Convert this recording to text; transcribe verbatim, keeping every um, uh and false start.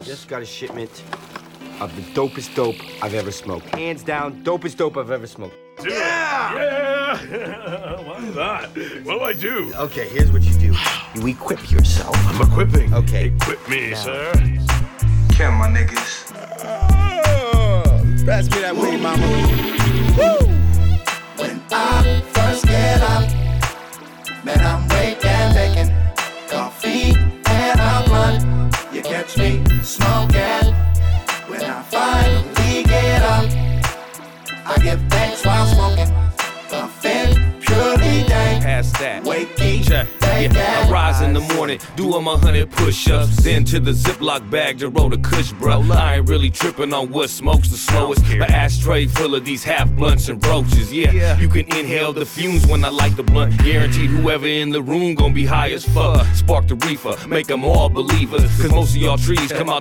Just got a shipment of the dopest dope I've ever smoked. Hands down, dopest dope I've ever smoked. Do yeah! It. Yeah! Why not? What do I do? Okay, here's what you do. You equip yourself. I'm equipping. Okay. Equip me, now. Sir. Kill my niggas. Oh, pass me that weed, mama. Woo! When I first get up, man, I'm waking, baking coffee and a blunt. You catch me smoking. When I finally get up, I give thanks while smoking. Puffin' purely dank. Past that. Wakey. Check. Yeah. I rise in the morning, do my hundred push-ups, then to the Ziploc bag to roll the kush, bro. I ain't really tripping on what smokes the slowest. An ashtray full of these half blunts and roaches. Yeah, yeah, you can inhale the fumes when I light the blunt. Guaranteed whoever in the room gon' be high as fuck. Spark the reefer, make them all believers. Cause most of y'all trees come out